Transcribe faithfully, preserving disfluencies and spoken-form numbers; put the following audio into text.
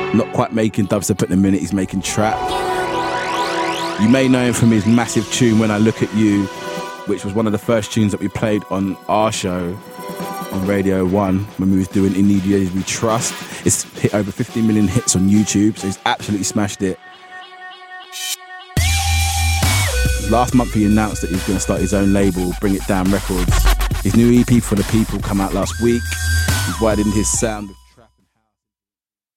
Not quite making dubstep at the minute, he's making trap. You may know him from his massive tune When I Look at You, which was one of the first tunes that we played on our show on Radio one when we was doing In Need You As We Trust. It's hit over fifty million hits on YouTube, so he's absolutely smashed it. Last month he announced that he was going to start his own label, Bring It Down Records. His new E P For the People come out last week. He's widened his sound.